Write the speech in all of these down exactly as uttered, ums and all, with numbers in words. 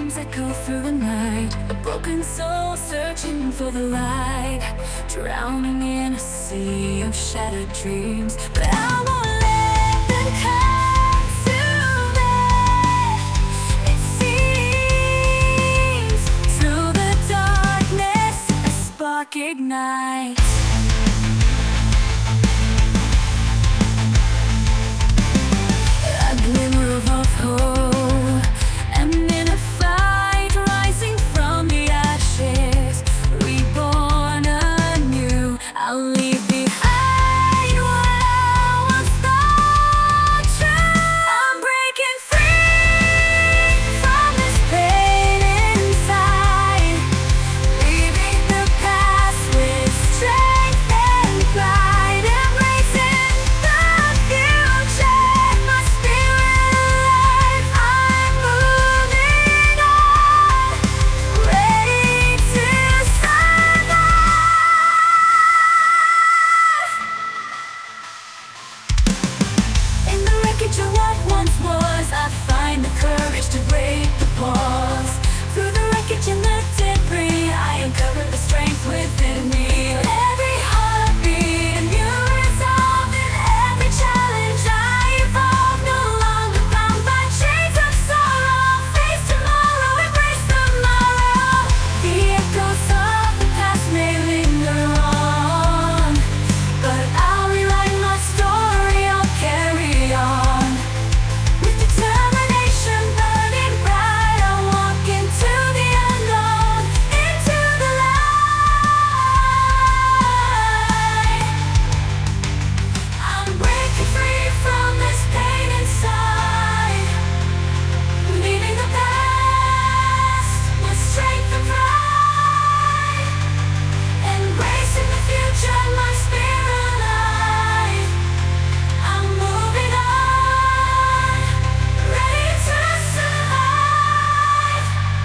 drums echo through the night, a broken soul searching for the light, drowning in a sea of shattered dreams. But I won't let them consume it. It seems through the darkness a spark ignites. A glimmer of hope, and in a fight rising from the ashes, reborn anew. I'll leave behind what I once thought true. I'm breaking free from this pain inside, leaving the past with strength and pride, embracing the future, my spirit alive. I'm moving on, ready to survive. In the wreckage of what once was, I find the courage to break the pause. Through the wreckage and the debris, I uncover the strength within me. Every heartbeat, a new resolve. In every challenge I evolve, no longer bound by chains of sorrow. Face tomorrow, embrace the morrow. The echoes of the past may linger on, but I'll rewrite my story, I'll carry on. With determination burning bright, I'll walk into the unknown, into the light. I'm breaking free from this pain inside, leaving the past with strength and pride, embracing the future, my spirit alive. I'm moving on, ready to survive.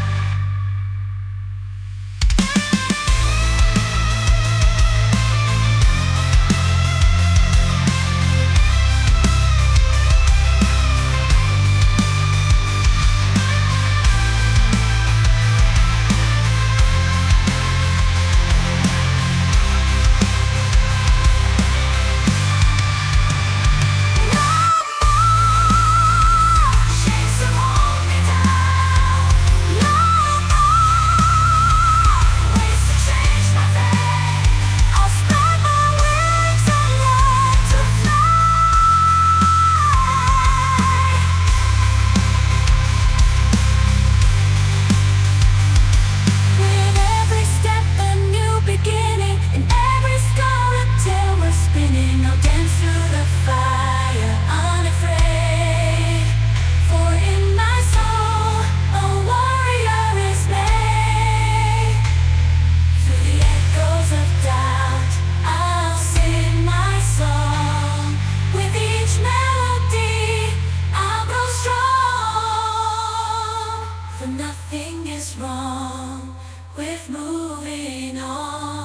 Chains that hold me down, no more ways to change my fate. I'll spread my wings and learn to fly. With every step a new beginning, in every scar a tale we're spinning. I'll dance through the fire, unafraid. For in my soul a warrior is made. Through the echoes of doubt, I'll sing my song. With each melody, I'll grow strong. For nothing is wrong with moving on.